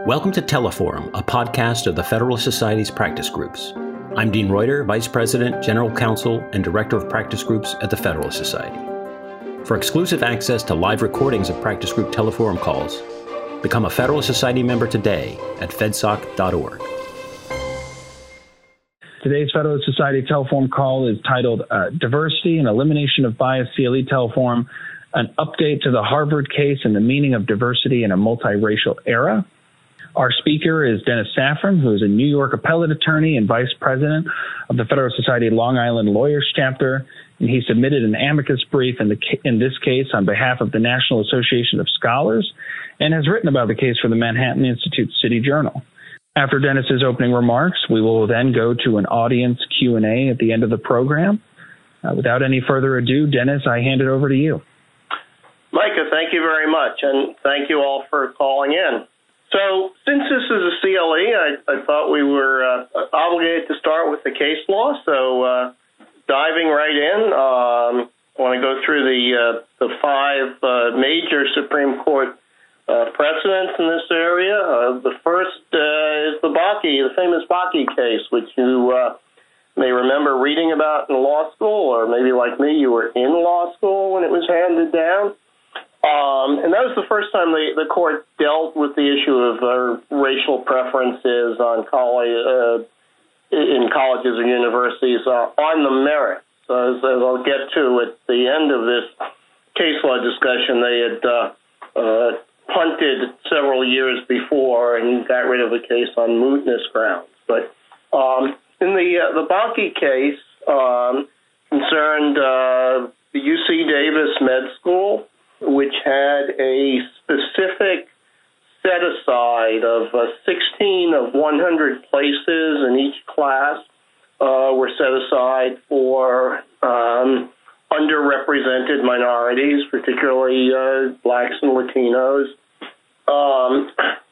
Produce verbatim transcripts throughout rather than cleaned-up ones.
Welcome to Teleforum, a podcast of the Federalist Society's practice groups. I'm Dean Reuter, Vice President, General Counsel, and Director of Practice Groups at the Federalist Society. For exclusive access to live recordings of practice group Teleforum calls, become a Federalist Society member today at fedsoc dot org. Today's Federalist Society Teleforum call is titled uh, Diversity and Elimination of Bias C L E Teleforum, an update to the Harvard case and the meaning of diversity in a multiracial era. Our speaker is Dennis Safran, who is a New York appellate attorney and vice president of the Federalist Society Long Island Lawyers Chapter, and he submitted an amicus brief in, the, in this case on behalf of the National Association of Scholars and has written about the case for the Manhattan Institute City Journal. After Dennis's opening remarks, we will then go to an audience Q and A at the end of the program. Uh, without any further ado, Dennis, I hand it over to you. Micah, thank you very much, and thank you all for calling in. So since this is a C L E, I, I thought we were uh, obligated to start with the case law. So uh, diving right in, um, I want to go through the uh, the five uh, major Supreme Court uh, precedents in this area. Uh, the first uh, is the Bakke, the famous Bakke case, which you uh, may remember reading about in law school, or maybe like me, you were in law school when it was handed down. Um, and that was the first time the, the court dealt with the issue of uh, racial preferences on college, uh, in colleges or universities uh, on the merits. So as, as I'll get to at the end of this case law discussion, they had uh, uh, punted several years before and got rid of the case on mootness grounds. But um, in the uh, the Bakke case um, concerned uh, the U C Davis Med School, which had a specific set-aside of uh, sixteen of one hundred places in each class uh, were set aside for um, underrepresented minorities, particularly uh, blacks and Latinos. Um,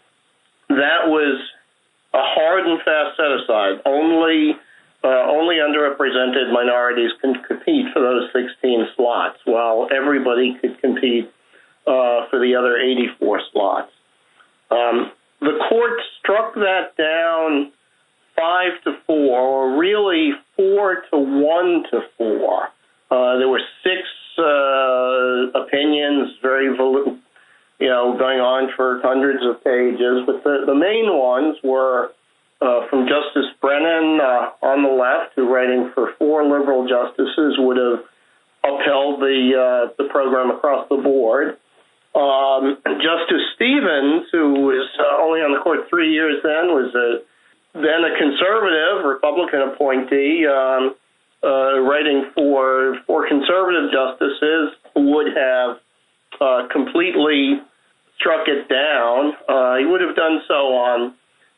that was a hard and fast set-aside. Only Uh, only underrepresented minorities can compete for those sixteen slots, while everybody could compete uh, for the other eighty-four slots. Um, the court struck that down five to four, or really four to one to four. Uh, there were six uh, opinions, very volu- you know, going on for hundreds of pages, but the, the main ones were Uh, from Justice Brennan uh, on the left, who, writing for four liberal justices, would have upheld the uh, the program across the board. Um, Justice Stevens, who was uh, only on the court three years then, was a, then a conservative Republican appointee, um, uh, writing for four conservative justices, would have uh, completely struck it down. Uh, he would have done so on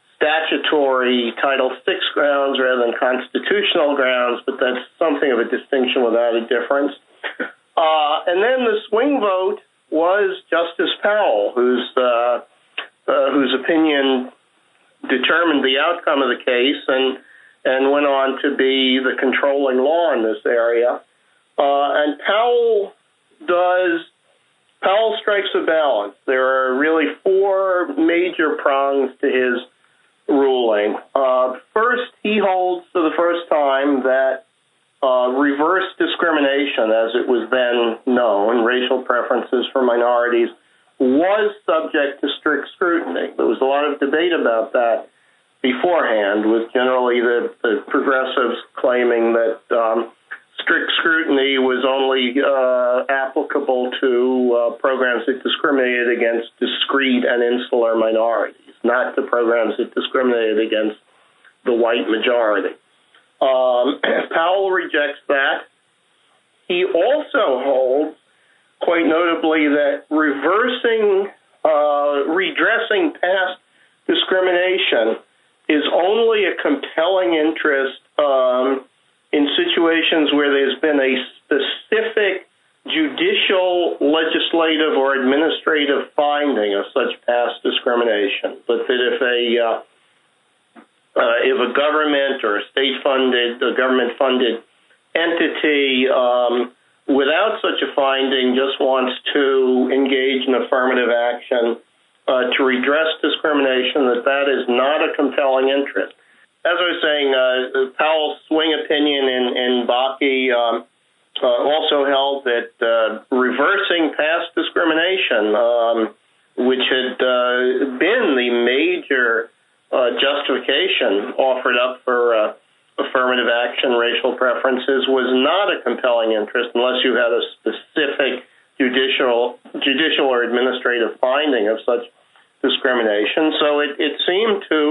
statutory Title six grounds rather than constitutional grounds, but that's something of a distinction without a difference. Uh, and then the swing vote was Justice Powell, whose uh, uh, whose opinion determined the outcome of the case and and went on to be the controlling law in this area. Uh, and Powell does Powell strikes a balance. There are really four major prongs to his ruling. Uh, first, he holds for the first time that uh, reverse discrimination, as it was then known, racial preferences for minorities, was subject to strict scrutiny. There was a lot of debate about that beforehand, with generally the, the progressives claiming that um, strict scrutiny was only uh, applicable to uh, programs that discriminated against discrete and insular minorities, not the programs that discriminated against the white majority. Um, Powell rejects that. He also holds, quite notably, that reversing, uh, redressing past discrimination is only a compelling interest um, in situations where there's been a specific judicial, legislative, or administrative finding of such past discrimination, but that if a uh, uh, if a government or a state-funded, a government-funded entity um, without such a finding just wants to engage in affirmative action uh, to redress discrimination, that that is not a compelling interest. As I was saying, uh, Powell's swing opinion in, in Bakke um, uh, also held that uh, reversing past discrimination, um, which had uh, been the major uh, justification offered up for uh, affirmative action racial preferences, was not a compelling interest unless you had a specific judicial, judicial or administrative finding of such discrimination. So it, it seemed to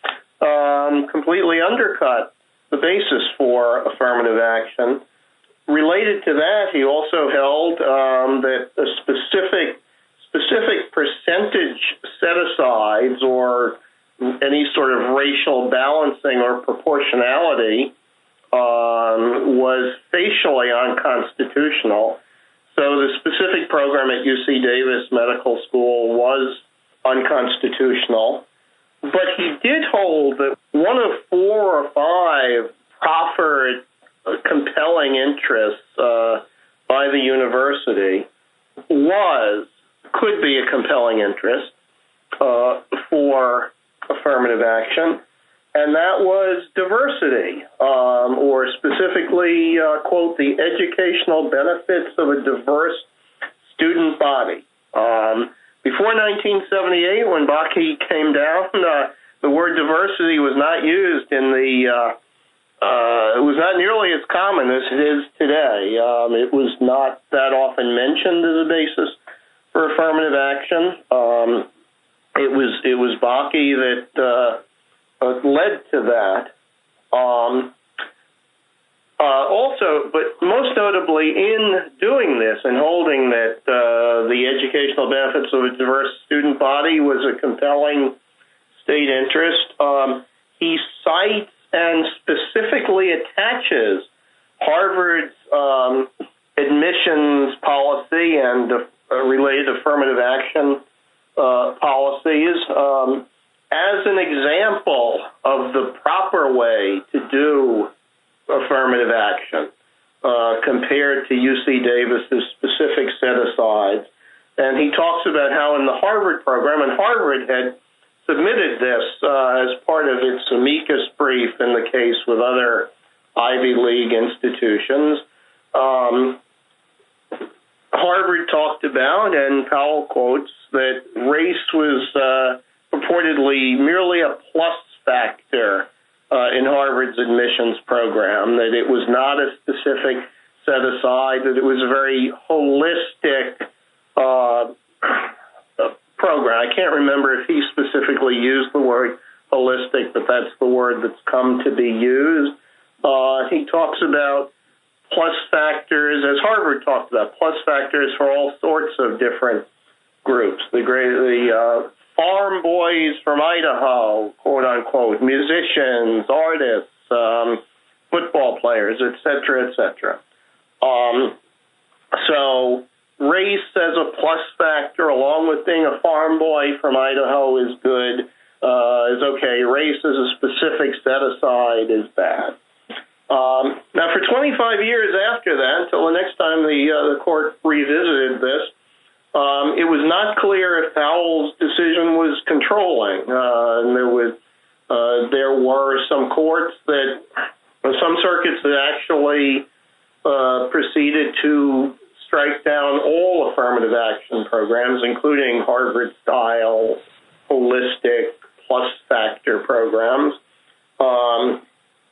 Um, completely undercut the basis for affirmative action. Related to that, he also held um, that a specific specific percentage set-asides or any sort of racial balancing or proportionality um, was facially unconstitutional. So the specific program at U C Davis Medical School was unconstitutional. But he did hold that one of four or five proffered uh, compelling interests uh, by the university was, could be a compelling interest uh, for affirmative action, and that was diversity, um, or specifically, uh, quote, the educational benefits of a diverse student body. Um, Before nineteen seventy-eight, when Bakke came down, uh, the word diversity was not used in the, uh, uh, it was not nearly as common as it is today. Um, it was not that often mentioned as a basis for affirmative action. Um, it was it was Bakke that uh, uh, led to that. Um, Uh, also, but most notably in doing this and holding that uh, the educational benefits of a diverse student body was a compelling state interest, um, he cites and specifically attaches Harvard's um, admissions policy and uh, related affirmative action uh, policies um, as an example of the proper way to do affirmative action uh, compared to U C Davis's specific set-asides. And he talks about how in the Harvard program, and Harvard had submitted this uh, as part of its amicus brief in the case with other Ivy League institutions, um, Harvard talked about, and Powell quotes, that race was uh, purportedly merely a plus factor Uh, in Harvard's admissions program, that it was not a specific set-aside, that it was a very holistic uh, program. I can't remember if he specifically used the word holistic, but that's the word that's come to be used. Uh, he talks about plus factors, as Harvard talked about, plus factors for all sorts of different groups. The great, the uh, farm boys from Idaho, quote unquote, musicians, artists, um, football players, et cetera, et cetera. Um, so race as a plus factor, along with being a farm boy from Idaho, is good, uh, is okay. Race as a specific set-aside is bad. Um, now, for twenty-five years after that, until the next time the, uh, the court revisited this, Um, it was not clear if Powell's decision was controlling. Uh, and there was, uh, there were some courts that, some circuits that actually uh, proceeded to strike down all affirmative action programs, including Harvard-style, holistic, plus factor programs. Um,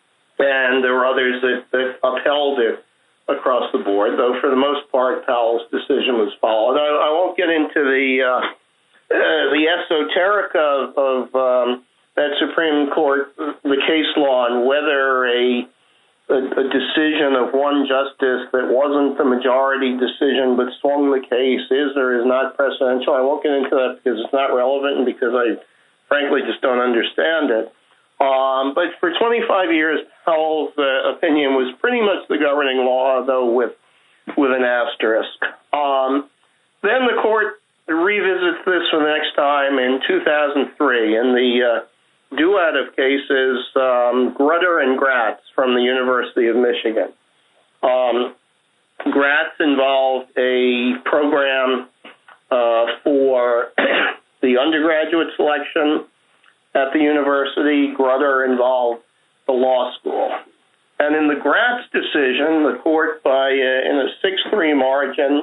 and there were others that, that upheld it across the board, though for the most part, Powell's decision was followed. I, I won't get into the uh, uh, the esoteric of, of um, that Supreme Court, the case law, and whether a, a a decision of one justice that wasn't the majority decision but swung the case is or is not precedential. I won't get into that because it's not relevant and because I frankly just don't understand it. Um, but for twenty-five years, Powell's uh, opinion was pretty much the governing law, though with with an asterisk. Um, then the court revisits this for the next time in two thousand three in the uh, duet of cases, um, Grutter and Gratz from the University of Michigan. Um, Gratz involved a program uh, for the the undergraduate selection at the university. Grutter involved the law school. And in the Gratz decision, the court, by uh, in a six three margin,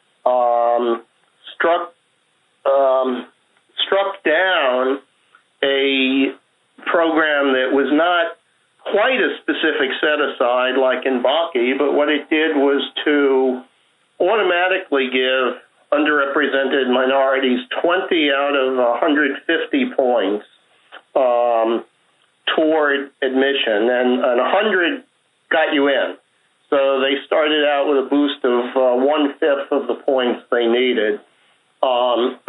um, struck um, struck down a program that was not quite a specific set-aside like in Bakke, but what it did was to automatically give underrepresented minorities twenty out of one hundred fifty points um, toward admission, and, and one hundred got you in. So they started out with a boost of uh, one-fifth of the points they needed. Um,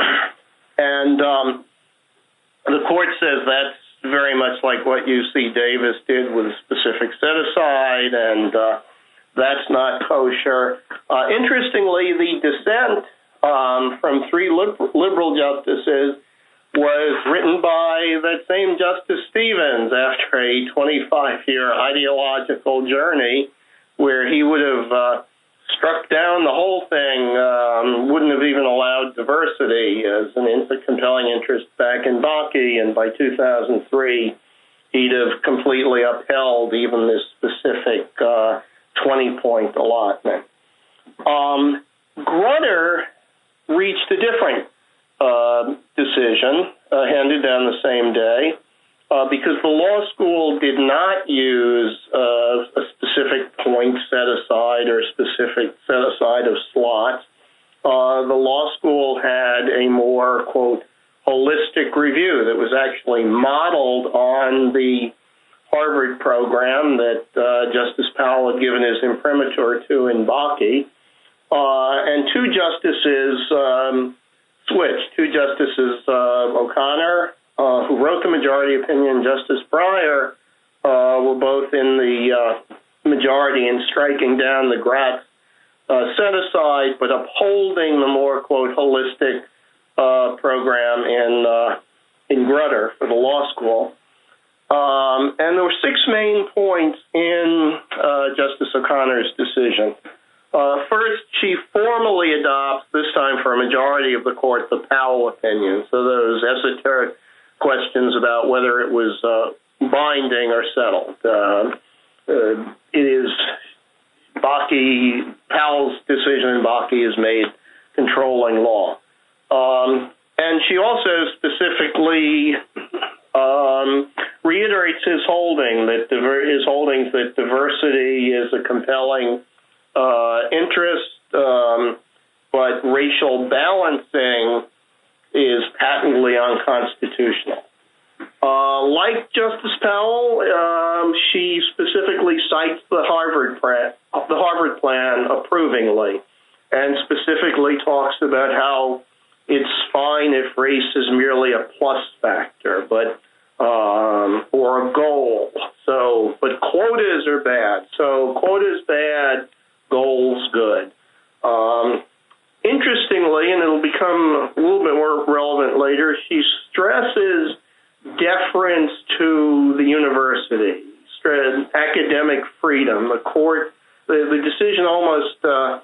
and um, the court says that's very much like what U C Davis did with a specific set-aside, and uh, that's not kosher. Uh, interestingly, the dissent um, from three liber- liberal justices was written by that same Justice Stevens after a twenty-five-year ideological journey where he would have uh, struck down the whole thing, um, wouldn't have even allowed diversity as an int- compelling interest back in Bakke, and by two thousand three, he'd have completely upheld even this specific uh, twenty-point allotment. Um, Grutter reached a different Uh, decision uh, handed down the same day uh, because the law school did not use uh, a specific point set aside or a specific set aside of slots. Uh, the law school had a more, quote, holistic review that was actually modeled on the Harvard program that uh, Justice Powell had given his imprimatur to in Bakke. Uh, and two justices um, switched. Two justices, uh, O'Connor, uh, who wrote the majority opinion, Justice Breyer, uh, were both in the uh, majority in striking down the Gratz uh, set-aside, but upholding the more, quote, holistic uh, program in, uh, in Grutter for the law school. Um, and there were six main points in uh, Justice O'Connor's decision. Uh, first, she formally adopts, this time for a majority of the court, the Powell opinion. So those esoteric questions about whether it was uh, binding or settled. Uh, uh, it is Bakke, Powell's decision in Bakke is made controlling law. Um, and she also specifically um, reiterates his holding that diver- his holdings that diversity is a compelling Uh, interest, um, but racial balancing is patently unconstitutional. Uh, like Justice Powell, um, she specifically cites the Harvard plan, the Harvard plan approvingly, and specifically talks about how it's fine if race is merely a plus factor, but um, or a goal. So, but quotas are bad. So quotas bad. Goals good. Um, interestingly, and it'll become a little bit more relevant later, she stresses deference to the university, academic freedom. The court, the, the decision almost, uh,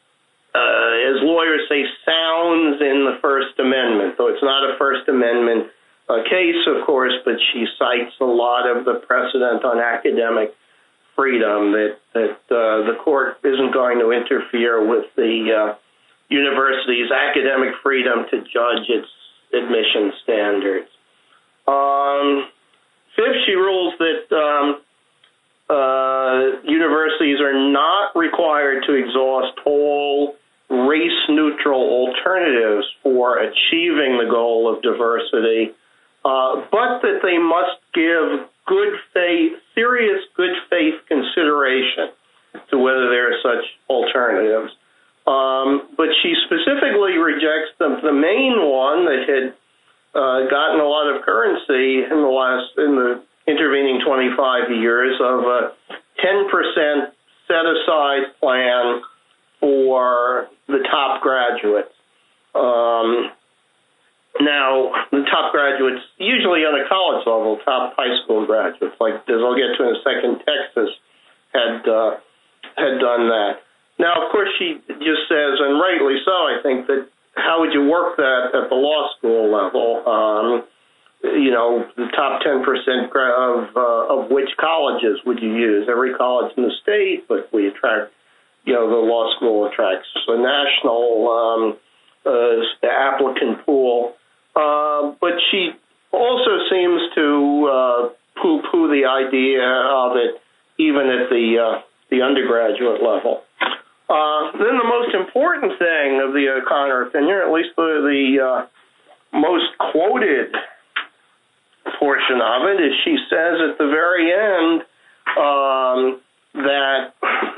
uh, as lawyers say, sounds in the First Amendment, though it's not a First Amendment uh, case, of course, but she cites a lot of the precedent on academic freedom, that, that uh, the court isn't going to interfere with the uh, university's academic freedom to judge its admission standards. Um, fifth, she rules that um, uh, universities are not required to exhaust all race-neutral alternatives for achieving the goal of diversity, uh, but that they must give good faith, serious good faith consideration to whether there are such alternatives. Um, but she specifically rejects the, the main one that had uh, gotten a lot of currency in the last, in the intervening twenty-five years of a ten percent set-aside plan for the top graduates. Um, Now, the top graduates, usually on a college level, top high school graduates, like as I'll get to in a second, Texas had uh, had done that. Now, of course, she just says, and rightly so, I think, that how would you work that at the law school level? Um, you know, the top ten percent of uh, of which colleges would you use? Every college in the state, but we attract, you know, the law school attracts a national um, uh, applicant pool. Uh, but she also seems to uh, poo-poo the idea of it even at the uh, the undergraduate level. Uh, then the most important thing of the O'Connor opinion, or at least the, the uh, most quoted portion of it, is she says at the very end um, that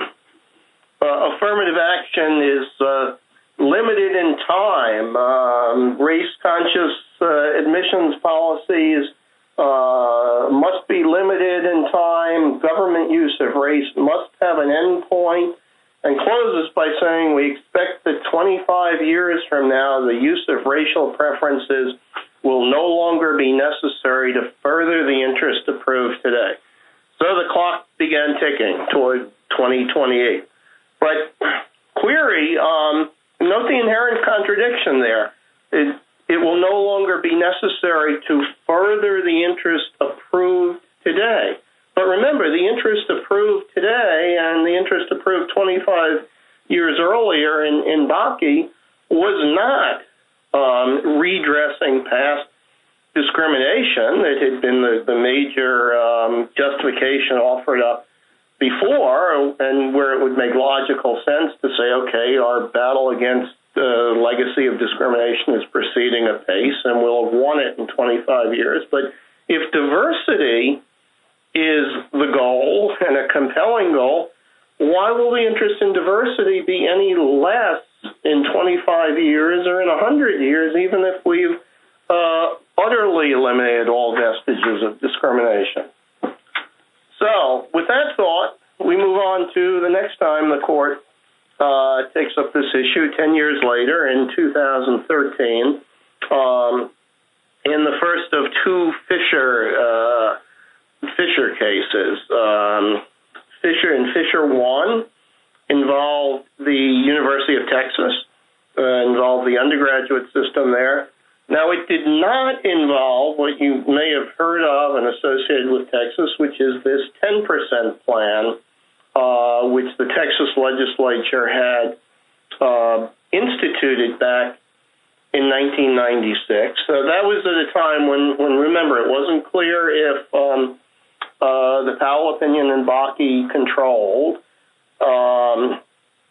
uh, affirmative action is uh, limited in time. Um, race-conscious uh, admissions policies uh, must be limited in time. Government use of race must have an end point. And closes by saying, we expect that twenty-five years from now, the use of racial preferences will no longer be necessary to further the interest approved today. So the clock began ticking toward twenty twenty-eight. But query, um, note the inherent contradiction there. It, it will no longer be necessary to further the interest approved today. But remember, the interest approved today and the interest approved twenty-five years earlier in, in Bakke was not um, redressing past discrimination that had been the, the major um, justification offered up before, and where it would make logical sense to say, okay, our battle against the legacy of discrimination is proceeding apace and we'll have won it in twenty-five years. But if diversity is the goal and a compelling goal, why will the interest in diversity be any less in twenty-five years or in one hundred years, even if we've uh, utterly eliminated all vestiges of discrimination? So with that thought, we move on to the next time the court uh, takes up this issue ten years later in two thousand thirteen, um, in the first of two Fisher uh, Fisher cases. Um, Fisher and Fisher one involved the University of Texas, uh, involved the undergraduate system there. Now, it did not involve what you may have heard of and associated with Texas, which is this ten percent plan, uh, which the Texas legislature had uh, instituted back in nineteen ninety-six. So that was at a time when, when remember, it wasn't clear if um, Uh, the Powell opinion and Bakke controlled, um,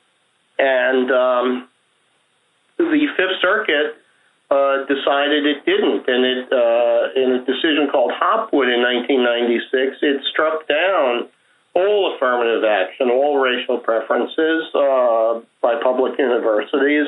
and um, the Fifth Circuit uh, decided it didn't. And it, uh, in a decision called Hopwood in nineteen ninety-six, it struck down all affirmative action, all racial preferences uh, by public universities,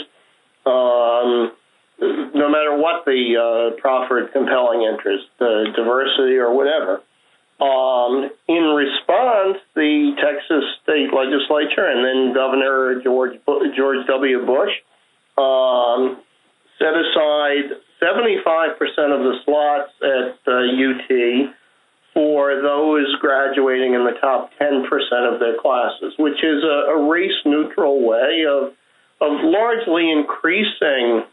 um, no matter what the uh, proffered compelling interest, uh, diversity or whatever. Um, in response, the Texas state legislature and then Governor George George W. Bush um, set aside seventy-five percent of the slots at uh, U T for those graduating in the top ten percent of their classes, which is a, a race-neutral way of of largely increasing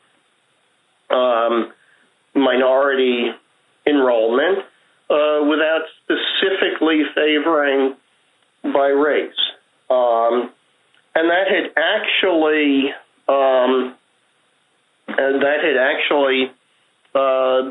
um, minority enrollment Uh, without specifically favoring by race. Um, and that had actually, um, and that had actually uh,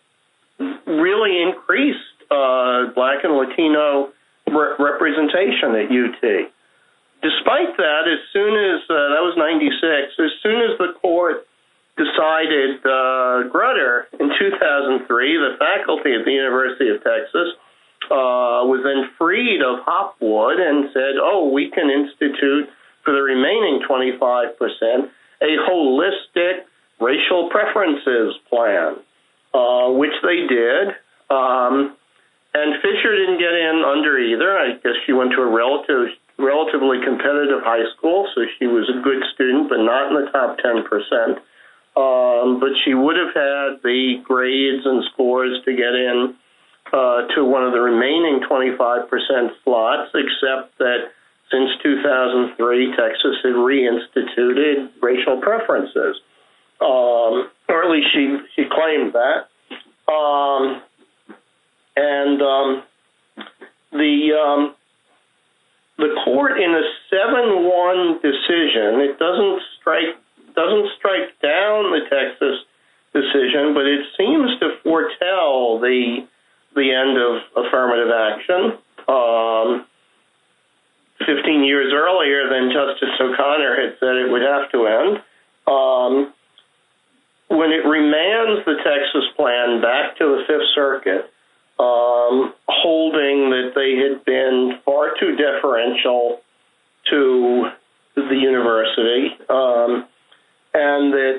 really increased uh, Black and Latino re- representation at U T. Despite that, as soon as, uh, that was ninety-six, as soon as the court decided uh, Grutter in two thousand three, the faculty at the University of Texas uh, was then freed of Hopwood and said, oh, we can institute for the remaining twenty-five percent a holistic racial preferences plan, uh, which they did. Um, and Fisher didn't get in under either. I guess she went to a relative, relatively competitive high school, so she was a good student, but not in the top ten percent. Um, but she would have had the grades and scores to get in uh, to one of the remaining twenty-five percent slots, except that since two thousand three, Texas had reinstituted racial preferences. um, or at least she she claimed that. Um, and um, the um, the court in a seven one decision, it doesn't strike doesn't strike down the Texas decision, but it seems to foretell the the end of affirmative action. Um, Fifteen years earlier than Justice O'Connor had said it would have to end. Um, when it remands the Texas plan back to the Fifth Circuit, um, holding that they had been far too deferential to the university, um, and that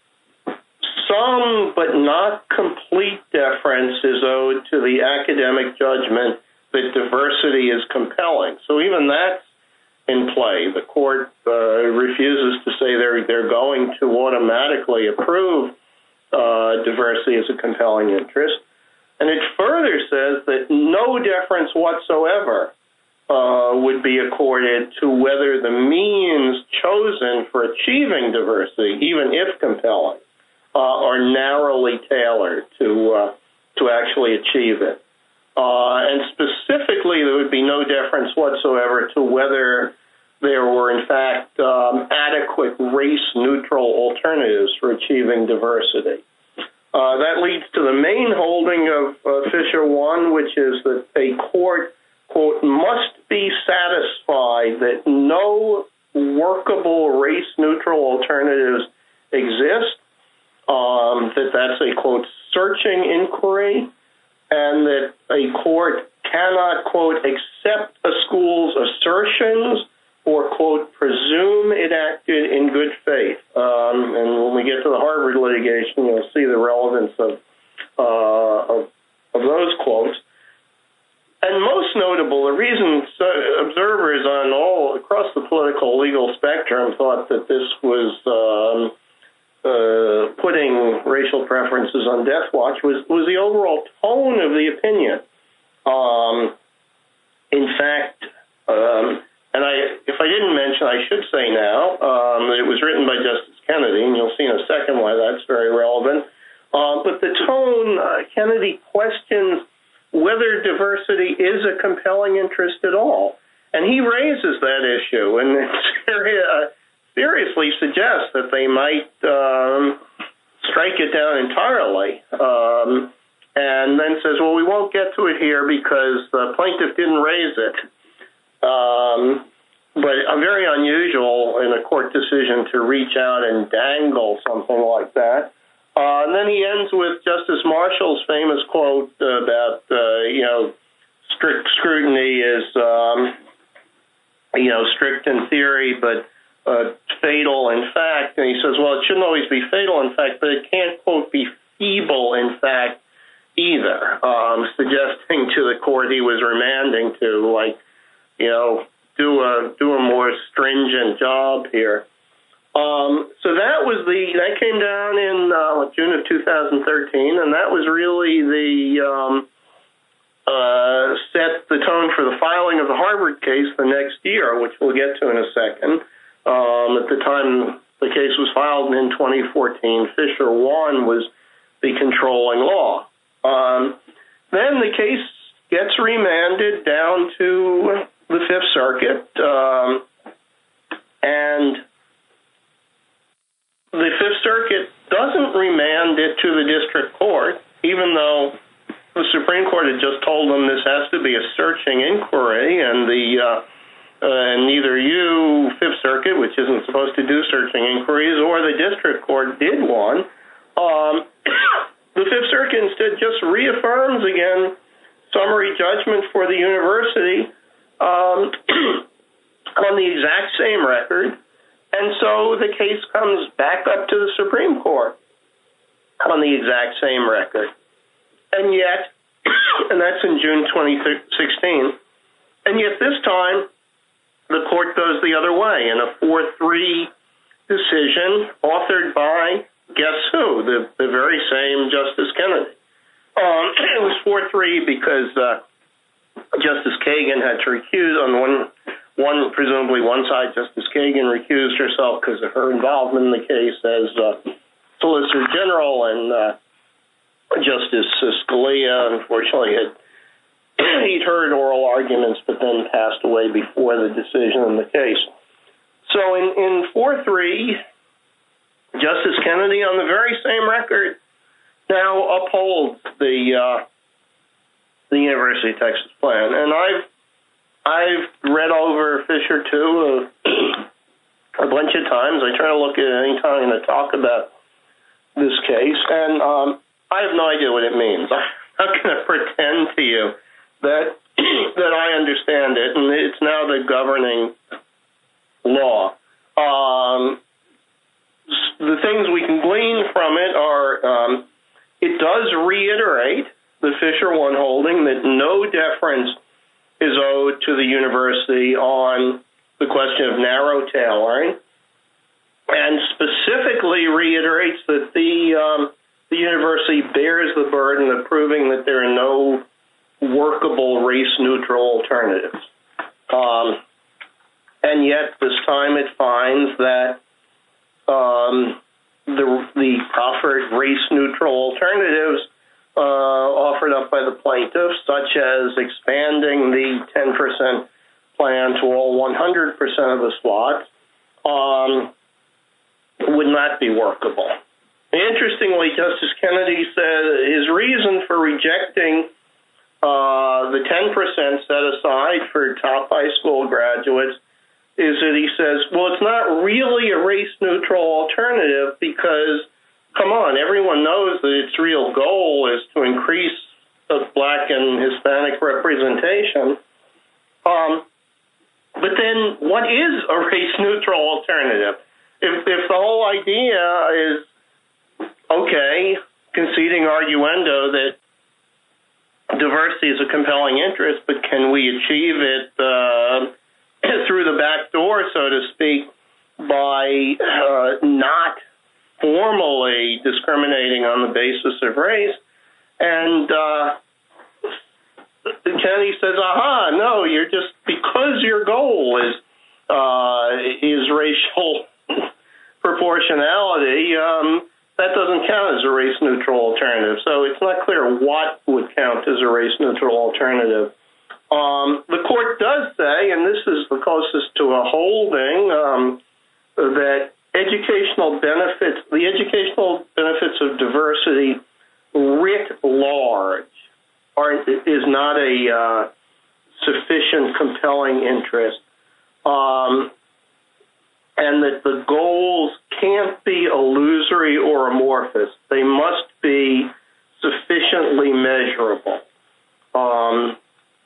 some but not complete deference is owed to the academic judgment that diversity is compelling. So even that's in play. The court uh, refuses to say they're they're going to automatically approve uh, diversity as a compelling interest. And it further says that no deference whatsoever uh, would be accorded to whether the means chosen for achieving diversity, even if compelling, uh, are narrowly tailored to uh, to actually achieve it. Uh, and specifically, there would be no deference whatsoever to whether there were, in fact, um, adequate race-neutral alternatives for achieving diversity. Uh, that leads to the main holding of uh, Fisher one, which is that a court, quote, must be satisfied that no workable race-neutral alternatives exist, um, that that's a, quote, searching inquiry, and that a court cannot, quote, accept a school's assertions or, quote, presume it acted in good faith. Um, and when we get to the Harvard litigation, you'll see the relevance of, uh, of, of those quotes. And most notable, the reason observers on all across the political legal spectrum thought that this was um, Uh, putting racial preferences on death watch was, was the overall tone of the opinion. Um, in fact, um, and I, if I didn't mention, I should say now um, that it was written by Justice Kennedy, and you'll see in a second why that's very relevant. Uh, but the tone, uh, Kennedy questions whether diversity is a compelling interest at all. And he raises that issue, and it's very, uh, seriously suggests that they might um, strike it down entirely, um, and then says, well, we won't get to it here because the plaintiff didn't raise it. Um, but uh, very unusual in a court decision to reach out and dangle something like that. Uh, and then he ends with Justice Marshall's famous quote about, uh, you know, strict scrutiny is, um, you know, strict in theory, but Uh, fatal in fact, and he says, well, it shouldn't always be fatal in fact, but it can't, quote, be feeble in fact either, um, suggesting to the court he was remanding to, like, you know, do a do a more stringent job here. Um, so that was the, that came down in uh, June of two thousand thirteen, and that was really the, um, uh, set the tone for the filing of the Harvard case the next year, which we'll get to in a second. Um, at the time the case was filed in twenty fourteen, Fisher one was the controlling law. Um, then the case gets remanded down to the Fifth Circuit, um, and the Fifth Circuit doesn't remand it to the district court, even though the Supreme Court had just told them this has to be a searching inquiry, and the uh, Uh, and neither you, Fifth Circuit, which isn't supposed to do searching inquiries, or the district court did one. Um, the Fifth Circuit instead just reaffirms again summary judgment for the university um, on the exact same record. And so the case comes back up to the Supreme Court on the exact same record. And yet, and that's in June twenty sixteen, and yet this time, the court goes the other way in a four three decision authored by, guess who, the, the very same Justice Kennedy. Um, it was four three because uh, Justice Kagan had to recuse on one, one, presumably one side, Justice Kagan recused herself because of her involvement in the case as uh, Solicitor General and uh, Justice Scalia, unfortunately, had he'd heard oral arguments, but then passed away before the decision in the case. So in, in four three, Justice Kennedy, on the very same record, now upholds the uh, the University of Texas plan. And I've I've read over Fisher too a, a bunch of times. I try to look at it any time to talk about this case, and um, I have no idea what it means. I'm not going to pretend to you that that I understand it, and it's now the governing law. Um, the things we can glean from it are um, it does reiterate the Fisher one holding that no deference is owed to the university on the question of narrow tailoring, and specifically reiterates that the um, the university bears the burden of proving that there are no workable race-neutral alternatives. Um, and yet, this time it finds that um, the, the proffered race-neutral alternatives uh, offered up by the plaintiffs, such as expanding the ten percent plan to all one hundred percent of the slots, um, would not be workable. Interestingly, Justice Kennedy said his reason for rejecting uh, the ten percent set aside for top high school graduates is that he says, well, it's not really a race-neutral alternative because, come on, everyone knows that its real goal is to increase the Black and Hispanic representation. Um, but then what is a race-neutral alternative? If, if the whole idea is, okay, conceding arguendo that diversity is a compelling interest, but can we achieve it uh, through the back door, so to speak, by uh, not formally discriminating on the basis of race? And uh, Kennedy says, aha, no, you're just, because your goal is uh, is racial proportionality, um, that doesn't count as a race-neutral alternative. So it's not clear what would count as a race-neutral alternative. Um, the court does say, and this is the closest to a holding, um, that educational benefits, the educational benefits of diversity writ large are, is not a uh, sufficient compelling interest. Um, and that the goals can't be illusory or amorphous. They must be sufficiently measurable. Um,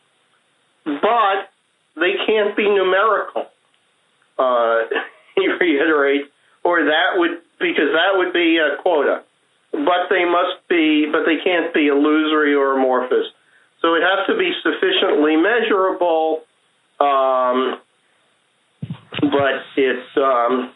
but they can't be numerical, uh, he reiterates, or that would, because that would be a quota. But they must be, but they can't be illusory or amorphous. So it has to be sufficiently measurable, um, but it's, um,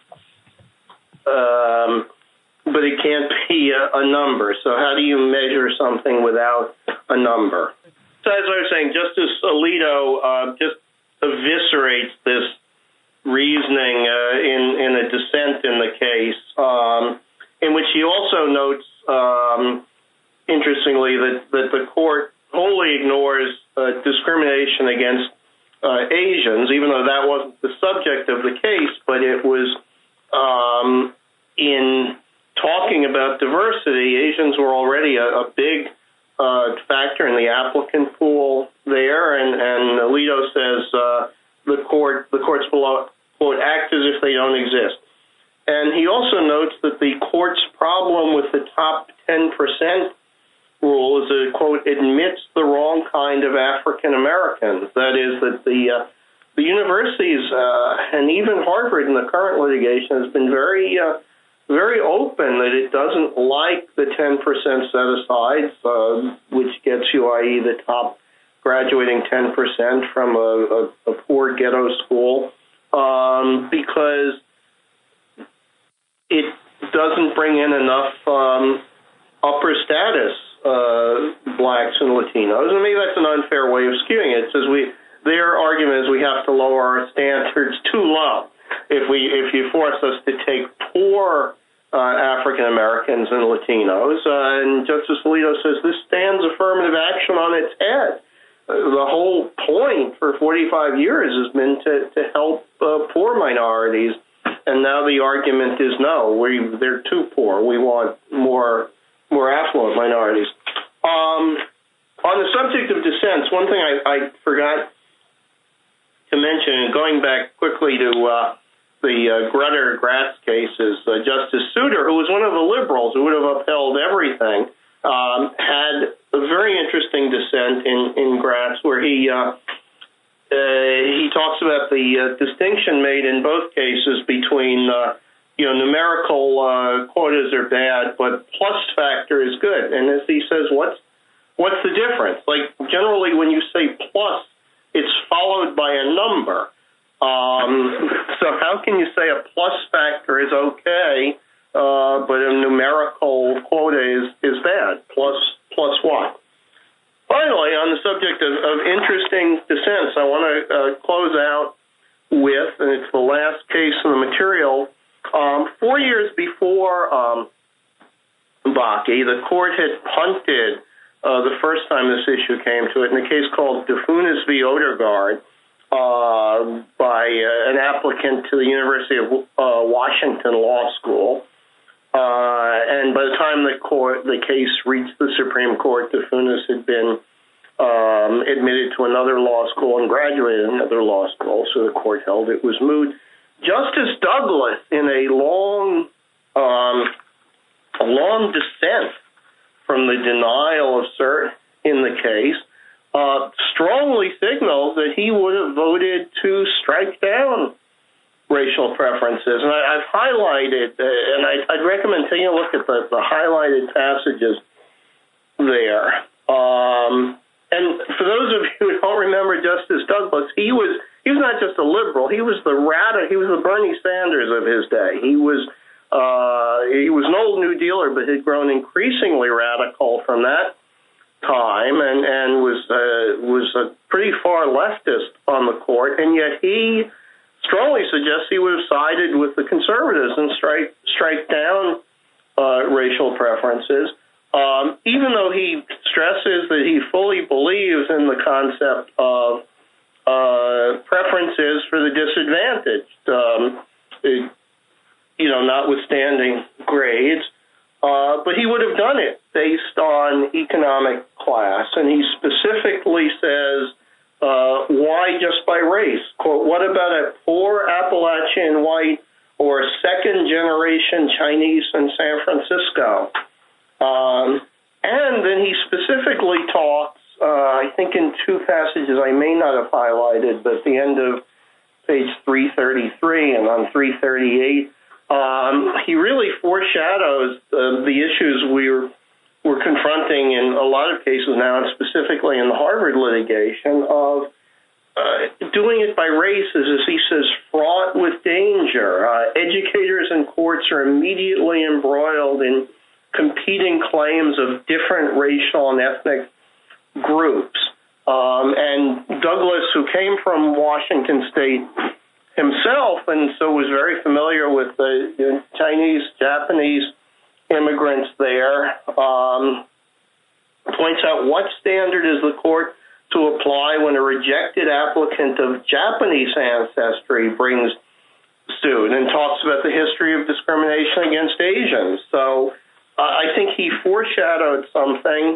um, but it can't be a, a number. So how do you measure something without a number? So as I was saying, Justice Alito uh, just eviscerates this reasoning uh, in, in a dissent in the case, um, in which he also notes, um, interestingly, that, that the court wholly ignores uh, discrimination against uh, Asians, even though that wasn't the subject of the case, but it was um, in talking about diversity, Asians were already a, a big uh, factor in the applicant pool there, and, and Alito says uh, the court, the courts below, quote, act as if they don't exist. And he also notes that the court's problem with the top ten percent rule is that it, quote, admits the wrong kind of African Americans. That is, that the uh, the universities uh, and even Harvard in the current litigation has been very uh, very open that it doesn't like the ten percent set aside, uh, which gets you, that is, the top graduating ten percent from a, a, a poor ghetto school, um, because it doesn't bring in enough um, upper status uh, blacks and Latinos. And maybe that's an unfair way of skewing it. It says we, their argument is we have to lower our standards too low. If we, if you force us to take poor uh, African Americans and Latinos. Uh, and Justice Alito says this stands affirmative action on its head. Uh, the whole point for forty-five years has been to, to help uh, poor minorities. And now the argument is no, we, they're too poor. We want more more affluent minorities. Um, on the subject of dissents, one thing I, I forgot to mention, and going back quickly to uh, the uh, Grutter Gratz cases, uh, Justice Souter, who was one of the liberals who would have upheld everything, um, had a very interesting dissent in, in Gratz where he uh, uh, he talks about the uh, distinction made in both cases between uh, you know numerical uh, quotas are bad, but plus factor is good. And as he says, what's what's the difference? Like generally, when you say plus, it's followed by a number. Um, so how can you say a plus factor is okay, uh, but a numerical quota is, is bad? Plus plus what? Finally, on the subject of, of interesting dissents, I want to uh, close out with, and it's the last case in the material, um, four years before um, Bakke, the court had punted uh, the first time this issue came to it in a case called DeFunis v. Odegaard uh, by uh, an applicant to the University of uh, Washington Law School. Uh, and by the time the court, the case reached the Supreme Court, DeFunis had been um, admitted to another law school and graduated another law school, so the court held it was moot. Justice Douglas, in a long, um, a long dissent from the denial of cert in the case, uh, strongly signaled that he would have voted to strike down racial preferences. And I, I've highlighted, uh, and I, I'd recommend taking a look at the, the highlighted passages there. Um, and for those of you who don't remember Justice Douglas, he was he was not just a liberal. He was the radical. He was the Bernie Sanders of his day. He was uh, he was an old New Dealer, but had grown increasingly radical from that time, and and was uh, was a pretty far leftist on the court. And yet he strongly suggests he would have sided with the conservatives and strike strike down uh, racial preferences, um, even though he stresses that he fully believes in the concept of uh, preferences for the disadvantaged, um, it, you know, notwithstanding grades. Uh, but he would have done it based on economic class, and he specifically says, Uh, why just by race? Quote, what about a poor Appalachian white or second-generation Chinese in San Francisco? Um, and then he specifically talks, uh, I think in two passages I may not have highlighted, but at the end of page three thirty-three and on three thirty-eight, um, he really foreshadows uh, the issues we're we're confronting in a lot of cases now, and specifically in the Harvard litigation, of uh, doing it by race is, as he says, fraught with danger. Uh, educators and courts are immediately embroiled in competing claims of different racial and ethnic groups. Um, and Douglas, who came from Washington State himself, and so was very familiar with the you know, Chinese, Japanese immigrants there, um, points out what standard is the court to apply when a rejected applicant of Japanese ancestry brings suit, and talks about the history of discrimination against Asians. So uh, I think he foreshadowed something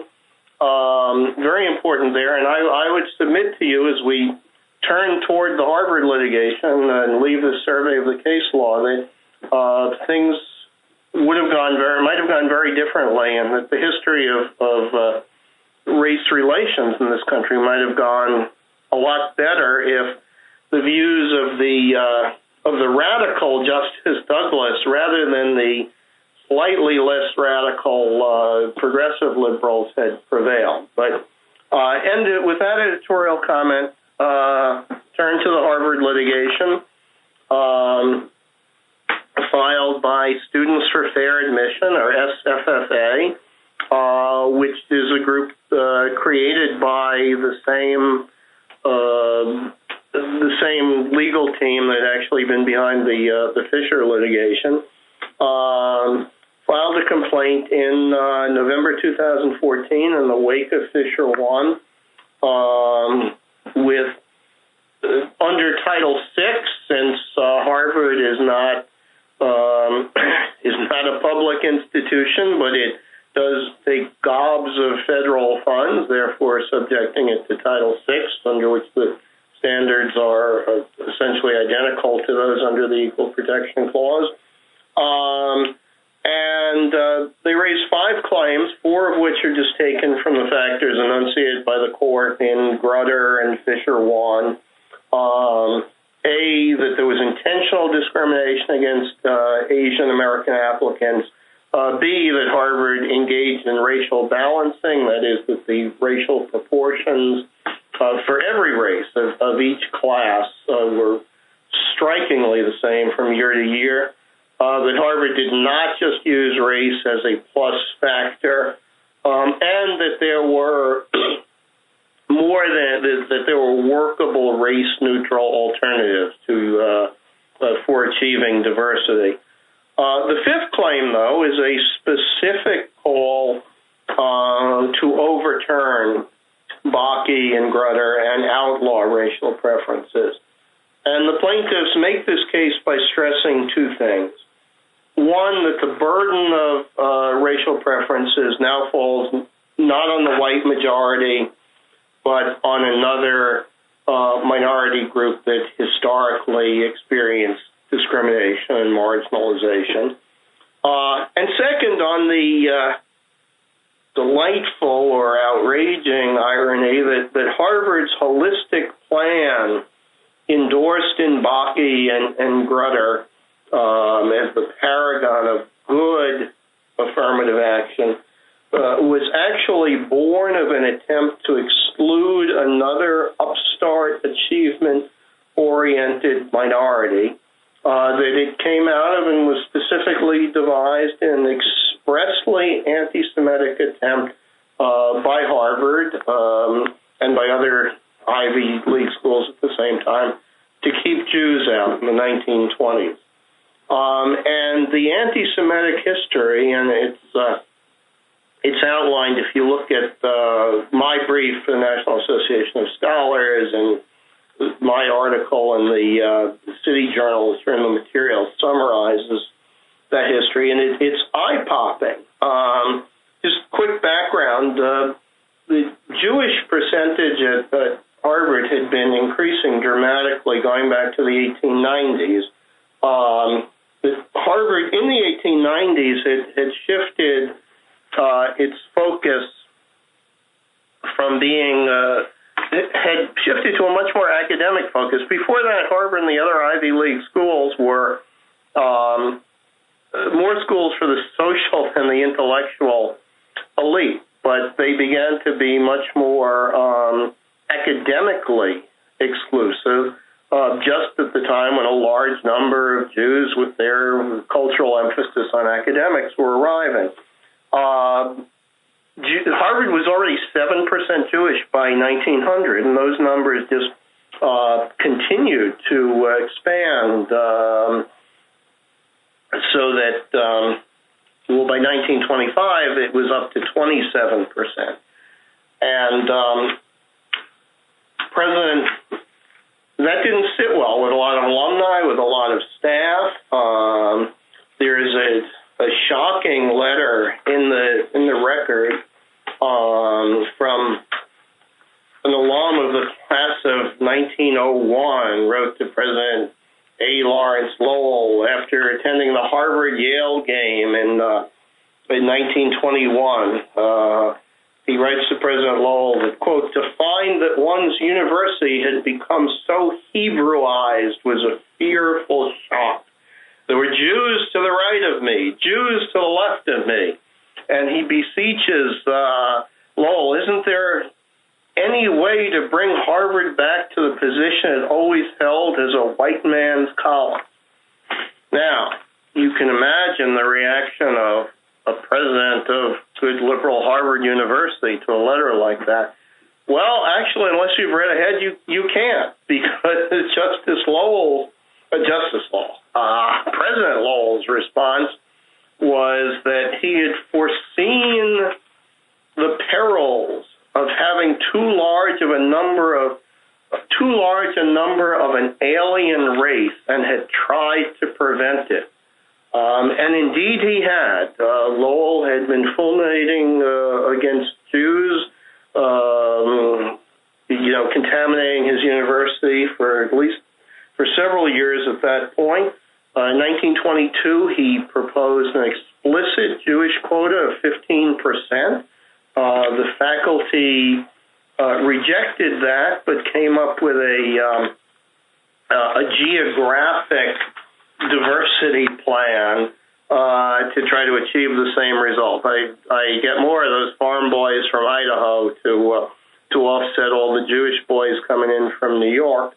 um, very important there, and I, I would submit to you as we turn toward the Harvard litigation and leave the survey of the case law that uh, things would have gone very, might have gone very differently, and that the history of, of uh, race relations in this country might have gone a lot better if the views of the uh, of the radical Justice Douglas, rather than the slightly less radical uh, progressive liberals, had prevailed. But uh, end it with that editorial comment. Uh, turn to the Harvard litigation. Um, filed by Students for Fair Admission, or S F F A, uh, which is a group uh, created by the same uh, the same legal team that had actually been behind the uh, the Fisher litigation. Um, filed a complaint in uh, November two thousand fourteen in the wake of Fisher one um, with uh, under Title six, since uh, Harvard is not um, is not a public institution, but it does take gobs of federal funds, therefore subjecting it to Title six, under which the standards are uh, essentially identical to those under the Equal Protection Clause. Um, and uh, they raised five claims, four of which are just taken from the factors enunciated by the court in Grutter and Fisher one. Um, A, that there was intentional discrimination against uh, Asian American applicants. Uh, B, that Harvard engaged in racial balancing, that is, that the racial proportions uh, for every race of, of each class uh, were strikingly the same from year to year. Uh, that Harvard did not just use race as a plus factor, um, and that there were more than that, that there were workable race-neutral alternatives to uh, uh, for achieving diversity. Uh, the fifth claim, though, is a specific call uh, to overturn Bakke and Grutter and outlaw racial preferences. And the plaintiffs make this case by stressing two things. One, that the burden of uh, racial preferences now falls not on the white majority, but on another uh, minority group that historically experienced discrimination and marginalization. Uh, and second, on the uh, delightful or outraging irony that, that Harvard's holistic plan endorsed in Bakke and, and Grutter um, as the paragon of good affirmative action uh, was actually born of an attempt to exclude another upstart achievement-oriented minority uh, that it came out of and was specifically devised in an expressly anti-Semitic attempt uh, by Harvard um, and by other Ivy League schools at the same time to keep Jews out in the nineteen twenties. Um, and the anti-Semitic history, and it's uh, it's outlined if you look at uh, my brief for the National Association of Scholars and my article in the uh, City Journal, which are in the material, summarizes that history, and it, it's eye-popping. Um, just quick background, uh, the Jewish percentage at, at Harvard had been increasing dramatically going back to the eighteen nineties. Um, Harvard in the eighteen nineties had, had shifted uh, its focus from being, uh, it had shifted to a much more academic focus. Before that, Harvard and the other Ivy League schools were um, more schools for the social and the intellectual elite, but they began to be much more um, academically exclusive. Uh, just at the time when a large number of Jews with their cultural emphasis on academics were arriving. Uh, Harvard was already seven percent Jewish by nineteen hundred, and those numbers just uh, continued to uh, expand um, so that, um, well, by nineteen twenty-five, it was up to twenty-seven percent. And um, President... That didn't sit well with a lot of alumni, with a lot of staff. Um, there's a, a shocking letter in the in the record um, from an alum of the class of nineteen oh one, wrote to President A. Lawrence Lowell after attending the Harvard-Yale game in uh, in nineteen twenty-one. Uh, He writes to President Lowell that, quote, to find that one's university had become so Hebrewized was a fearful shock. There were Jews to the right of me, Jews to the left of me. And he beseeches uh, Lowell, isn't there any way to bring Harvard back to the position it always held as a white man's college? Now, you can imagine the reaction of a president of good liberal Harvard University to a letter like that. Well, actually, unless you've read ahead, you, you can't, because Justice Lowell, uh, Justice Lowell, uh, President Lowell's response was that he had foreseen the perils of having too large of a number of too large a number of an alien race and had tried to prevent it. Um, and indeed he had. Uh, Lowell had been fulminating uh, against Jews, um, you know, contaminating his university for at least for several years at that point. Uh, in nineteen twenty-two, he proposed an explicit Jewish quota of fifteen percent. Uh, the faculty uh, rejected that, but came up with a, um, uh, a geographic diversity plan uh, to try to achieve the same result. I, I get more of those farm boys from Idaho to uh, to offset all the Jewish boys coming in from New York.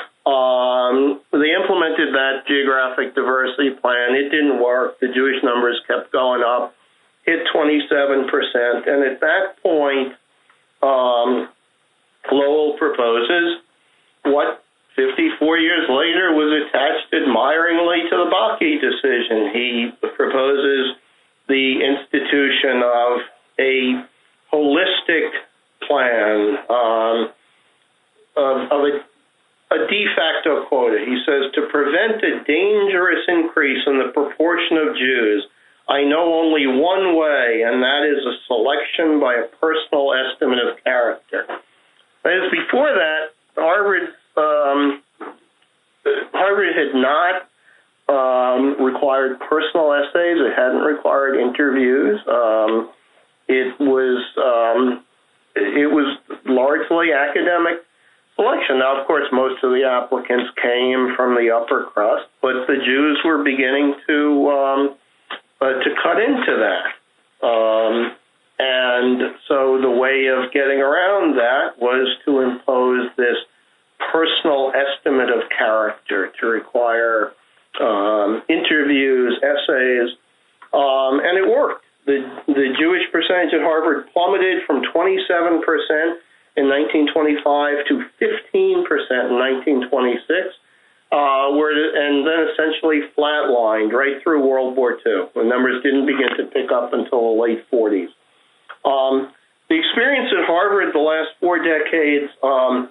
Um, they implemented that geographic diversity plan. It didn't work. The Jewish numbers kept going up, hit twenty-seven percent. And at that point, um, Lowell proposes what fifty-four years later was attached admiringly to the Bakke decision. He proposes the institution of a holistic plan um, of, of a, a de facto quota. He says, to prevent a dangerous increase in the proportion of Jews, I know only one way, and that is a selection by a personal estimate of character. As before that, Harvard um, Harvard had not um, required personal essays. It hadn't required interviews. Um, it was um, it was largely academic selection. Now, of course, most of the applicants came from the upper crust, but the Jews were beginning to um, uh, to cut into that. Um, and so the way of getting around that was to impose this personal estimate of character, to require um, interviews, essays, um, and it worked. The, the Jewish percentage at Harvard plummeted from twenty-seven percent in nineteen twenty-five to fifteen percent in nineteen twenty-six, uh, where, and then essentially flatlined right through World War Two. The numbers didn't begin to pick up until the late forties. Um, the experience at Harvard the last four decades um,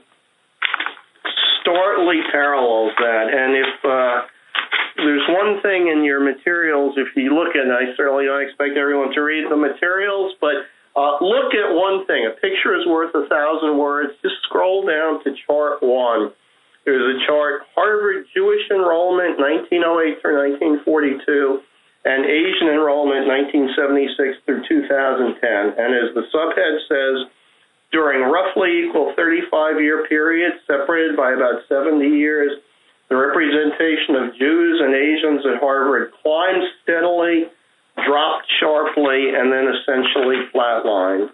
starkly parallels that. And if uh, there's one thing in your materials, if you look at it, I certainly don't expect everyone to read the materials, but uh, look at one thing. A picture is worth a thousand words. Just scroll down to chart one. There's a chart, Harvard Jewish enrollment, nineteen oh eight through nineteen forty-two, and Asian enrollment, nineteen seventy-six through two thousand ten. And as the subhead says, during roughly equal thirty-five year periods, separated by about seventy years, the representation of Jews and Asians at Harvard climbed steadily, dropped sharply, and then essentially flatlined.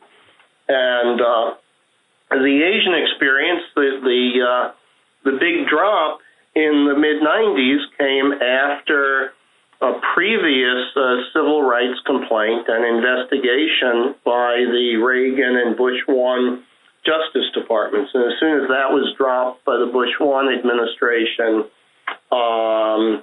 And uh, the Asian experience, the the, uh, the big drop in the mid nineties came after a previous uh, civil rights complaint and investigation by the Reagan and Bush one Justice Departments. And as soon as that was dropped by the Bush one administration um,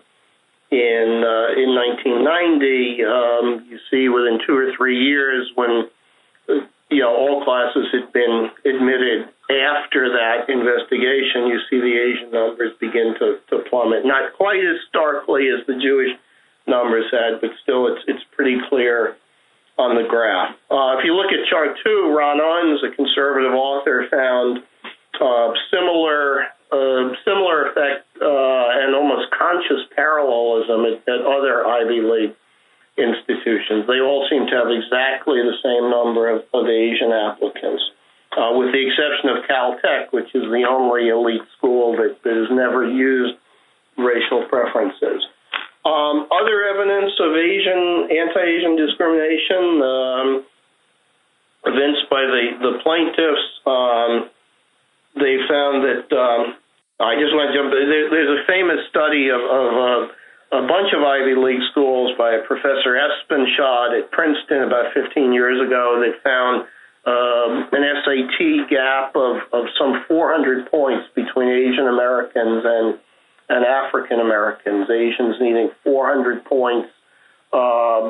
in uh, in nineteen ninety, um, you see within two or three years when uh, you know all classes had been admitted after that investigation, you see the Asian numbers begin to, to plummet. Not quite as starkly as the Jewish numbers had, but still it's it's pretty clear on the graph. Uh, if you look at chart two, Ron Unz, a conservative author, found uh, similar uh, similar effect uh, and almost conscious parallelism at, at other Ivy League institutions. They all seem to have exactly the same number of, of Asian applicants, uh, with the exception of Caltech, which is the only elite school that, that has never used racial preferences. Um, other evidence of Asian, anti-Asian discrimination um, evinced by the, the plaintiffs, um, they found that, um, I just want to jump, there, there's a famous study of, of uh, a bunch of Ivy League schools by Professor Espenshade at Princeton about fifteen years ago that found um, an S A T gap of, of some four hundred points between Asian Americans and and African Americans, Asians needing four hundred points uh,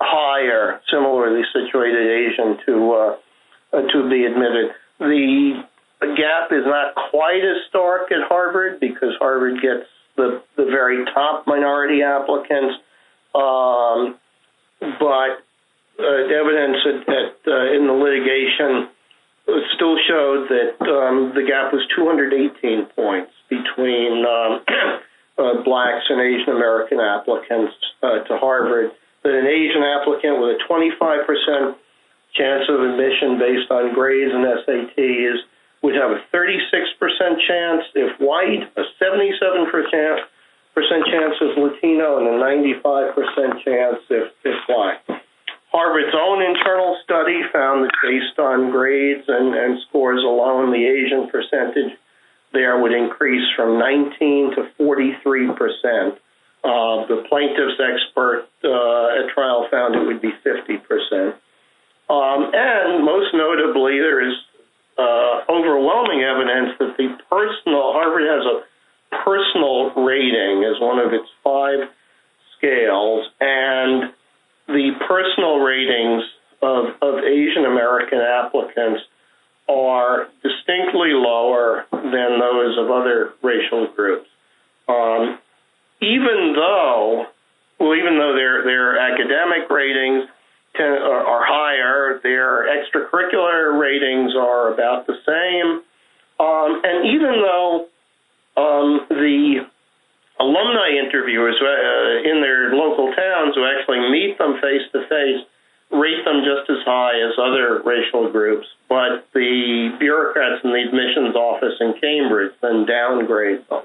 hire similarly situated Asian to uh, uh, to be admitted. The gap is not quite as stark at Harvard because Harvard gets the, the very top minority applicants, um, but uh, evidence at, at, uh, in the litigation still showed that um, the gap was two hundred eighteen points between um, uh, blacks and Asian American applicants uh, to Harvard. That an Asian applicant with a twenty-five percent chance of admission based on grades and S A Ts would have a thirty-six percent chance if white, a seventy-seven percent chance if Latino, and a ninety-five percent chance if, if black. Harvard's own internal study found that based on grades and, and scores alone, the Asian percentage there would increase from nineteen to forty-three percent. Uh, the plaintiff's expert uh, at trial found it would be fifty percent. Um, and most notably, there is uh, overwhelming evidence that the personal, Harvard has a personal rating as one of its five scales, and the personal ratings of, of Asian American applicants are distinctly lower than those of other racial groups. Um, even though, well, even though their their academic ratings ten, are, are higher, their extracurricular ratings are about the same, um, and even though um, the alumni interviewers uh, in their local towns who actually meet them face to face rate them just as high as other racial groups, but the bureaucrats in the admissions office in Cambridge then downgrade them.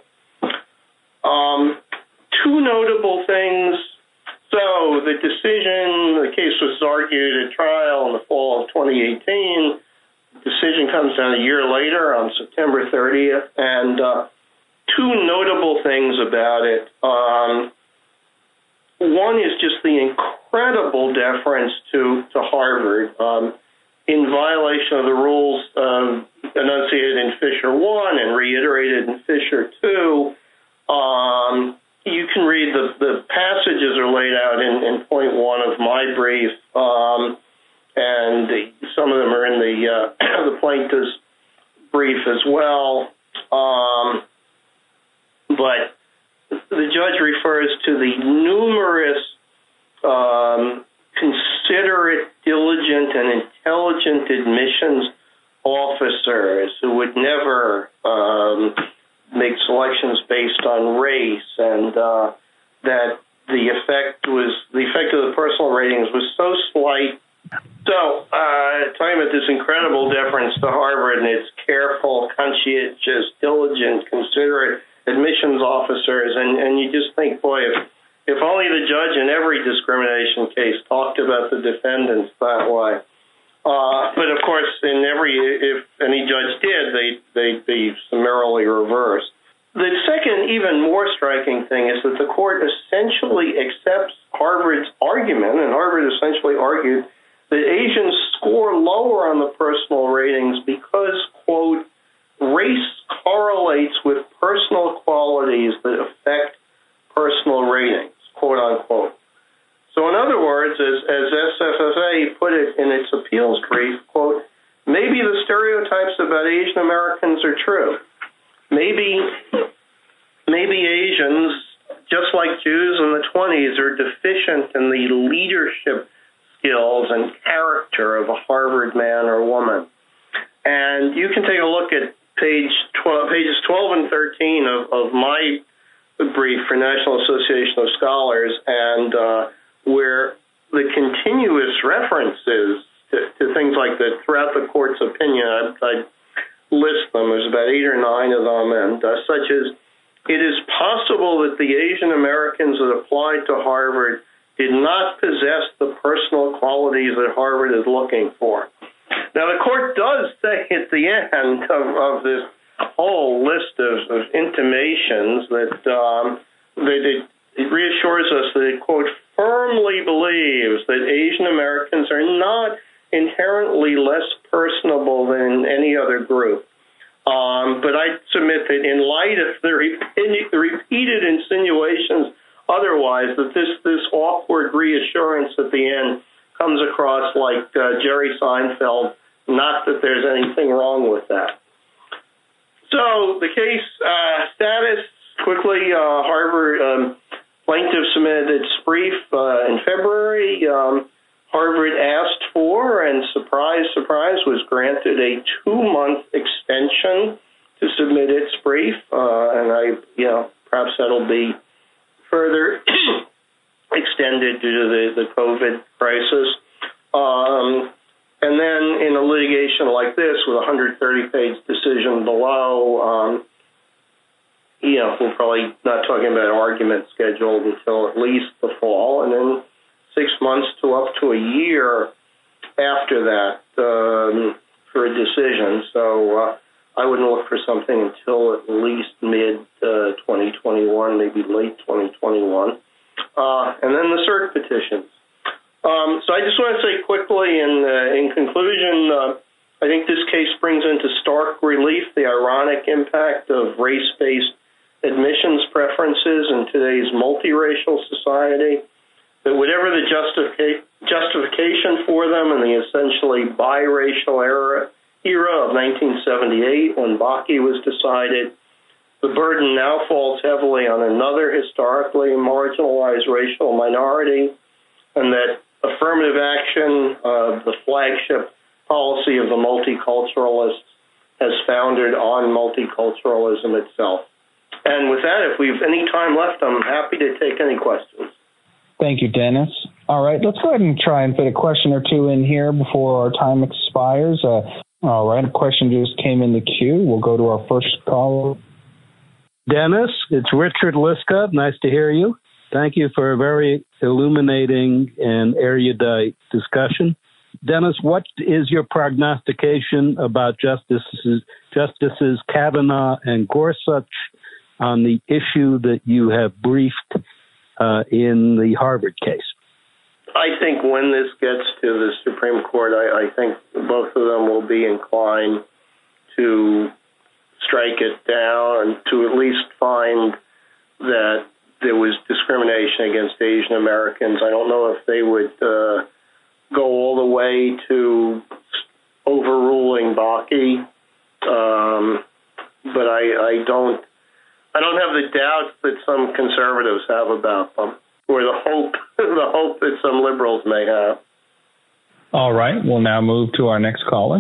Um, two notable things. So the decision, the case was argued at trial in the fall of twenty eighteen. The decision comes down a year later on September thirtieth, and uh, two notable things about it. Um, one is just the incredible deference to, to Harvard um, in violation of the rules um, enunciated in Fisher one and reiterated in Fisher two. Um, you can read the, the passages are laid out in, in point one of my brief, um, and the, some of them are in the, uh, the plaintiff's brief as well. Um, but the judge refers to the numerous um, considerate, diligent, and intelligent admissions officers who would never um, make selections based on race, and uh, that the effect was the effect of the personal ratings was so slight. So, uh, talking about this incredible deference to Harvard and its careful, conscientious, diligent, considerate admissions officers, and, and you just think, boy, if, if only the judge in every discrimination case talked about the defendants that way. Uh, but of course, in every, if any judge did, they, they'd be summarily reversed. The second, even more striking thing is that the court essentially accepts Harvard's argument, and Harvard essentially argued that Asians score lower on the personal ratings because, quote, race correlates with personal qualities that affect personal ratings, quote unquote. So in other words, as, as S F F A put it in its appeals brief, quote, maybe the stereotypes about Asian Americans are true. Maybe, maybe Asians, just like Jews in the twenties, are deficient in the leadership skills and character of a Harvard man or woman. And you can take a look at page twelve, pages twelve and thirteen of, of my brief for National Association of Scholars, and uh, where the continuous references to, to things like that throughout the court's opinion, I, I list them. There's about eight or nine of them, and uh, such as, it is possible that the Asian Americans that applied to Harvard did not possess the personal qualities that Harvard is looking for. Now, the court does say at the end of, of this whole list of, of intimations that, um, that it, it reassures us that it, quote, firmly believes that Asian Americans are not inherently less personable than any other group. Um, but I submit that in light of the, repeated, the repeated insinuations otherwise, that this, this awkward reassurance at the end comes across like uh, Jerry Seinfeld, not that there's anything wrong with that. So the case uh, status, quickly, uh, Harvard um, plaintiff submitted its brief uh, in February. Um, Harvard asked for, and surprise, surprise, was granted a two-month extension to submit its brief, uh, and I, you know, perhaps that'll be further extended due to the, the COVID crisis. Um, and then in a litigation like this, with a one hundred thirty page decision below, um, you know, we're probably not talking about argument scheduled until at least the fall, and then six months to up to a year after that um, for a decision. So uh, I wouldn't look for something until at least mid uh, twenty twenty-one, maybe late twenty twenty-one. Uh, and then the cert petitions. Um, so I just want to say quickly, in, uh, in conclusion, uh, I think this case brings into stark relief the ironic impact of race-based admissions preferences in today's multiracial society, that whatever the justific- justification for them in the essentially biracial era, era of nineteen seventy-eight, when Bakke was decided, the burden now falls heavily on another historically marginalized racial minority, and that affirmative action, uh, the flagship policy of the multiculturalists, has founded on multiculturalism itself. And with that, if we've any time left, I'm happy to take any questions. Thank you, Dennis. All right, let's go ahead and try and fit a question or two in here before our time expires. Uh, all right, a question just came in the queue. We'll go to our first call. Dennis, it's Richard Liska. Nice to hear you. Thank you for a very illuminating and erudite discussion. Dennis, what is your prognostication about Justices, Justices Kavanaugh and Gorsuch on the issue that you have briefed uh, in the Harvard case? I think when this gets to the Supreme Court, I, I think both of them will be inclined to strike it down and to at least find that there was discrimination against Asian Americans. I don't know if they would uh, go all the way to overruling Bakke, um, but I, I don't. I don't have the doubts that some conservatives have about them, or the hope, the hope that some liberals may have. All right, we'll now move to our next caller.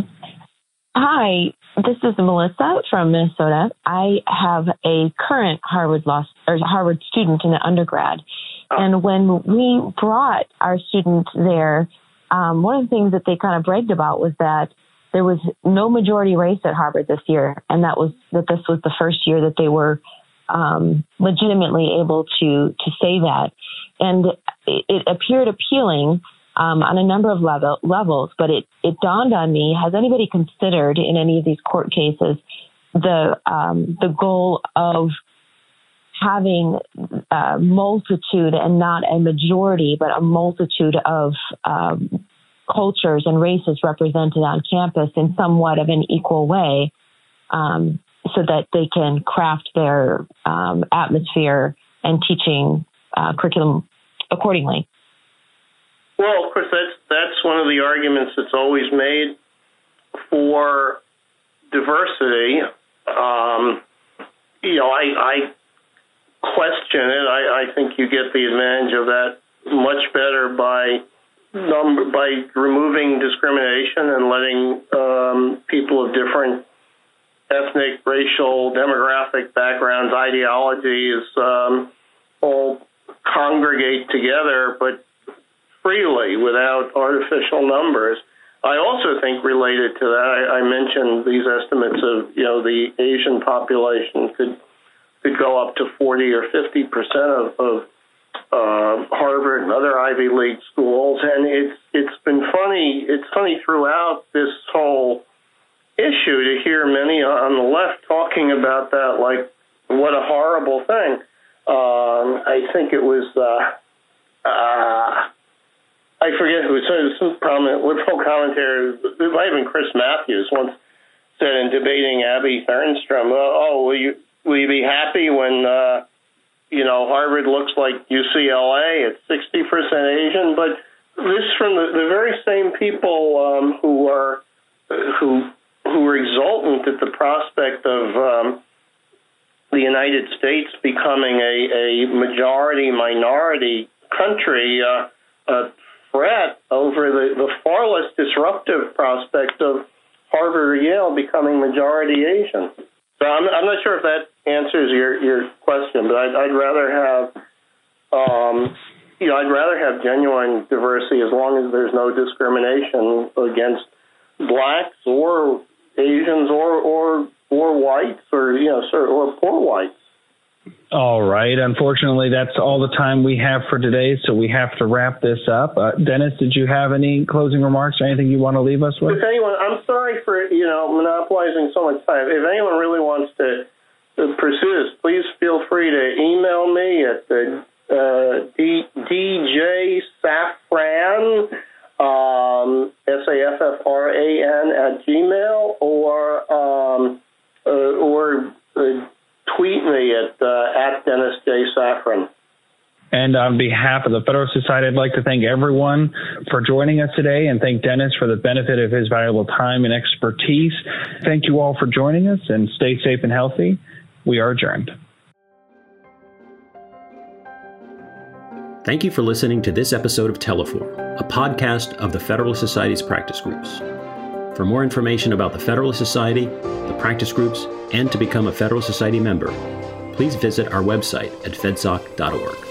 Hi, this is Melissa from Minnesota. I have a current Harvard law or Harvard student in the undergrad, oh. and when we brought our student there, um, one of the things that they kind of bragged about was that there was no majority race at Harvard this year, and that was that this was the first year that they were um, legitimately able to to say that, and it, it appeared appealing Um, on a number of level, levels, but it, it dawned on me, has anybody considered in any of these court cases the um, the goal of having a multitude and not a majority, but a multitude of um, cultures and races represented on campus in somewhat of an equal way, um, so that they can craft their um, atmosphere and teaching uh, curriculum accordingly? Well, of course, that's that's one of the arguments that's always made for diversity. Um, you know, I, I question it. I, I think you get the advantage of that much better by number, by removing discrimination and letting um, people of different ethnic, racial, demographic backgrounds, ideologies um, all congregate together, but freely without artificial numbers. I also think related to that, I, I mentioned these estimates of, you know, the Asian population could could go up to forty or fifty percent of, of uh, Harvard and other Ivy League schools, and it's it's been funny. It's funny throughout this whole issue to hear many on the left talking about that like what a horrible thing. Um, I think it was. Uh, uh, I forget who, some prominent liberal commentator, it might have been Chris Matthews, once said in debating Abby Thernstrom, oh, will you will you be happy when uh, you know, Harvard looks like U C L A. It's sixty percent Asian, but this from the, the very same people um, who are who who are exultant at the prospect of um, the United States becoming a, a majority-minority country, uh, uh, fret over the, the far less disruptive prospect of Harvard or Yale becoming majority Asian. So I'm, I'm not sure if that answers your, your question, but I'd, I'd rather have, um, you know, I'd rather have genuine diversity as long as there's no discrimination against blacks or Asians or or or whites or you know or poor whites. All right. Unfortunately, that's all the time we have for today, so we have to wrap this up. Uh, Dennis, did you have any closing remarks or anything you want to leave us with? If anyone, I'm sorry for you know monopolizing so much time. If anyone really wants to, to pursue this, please feel free to email me at the uh, D, DJ Saffran, um, S A F F R A N at Gmail, or um, uh, or uh, tweet me at uh, at Dennis J. Saffran. And on behalf of the Federalist Society, I'd like to thank everyone for joining us today and thank Dennis for the benefit of his valuable time and expertise. Thank you all for joining us, and stay safe and healthy. We are adjourned. Thank you for listening to this episode of Teleforum, a podcast of the Federalist Society's practice groups. For more information about the Federalist Society, the practice groups, and to become a Federalist Society member, please visit our website at fedsoc dot org.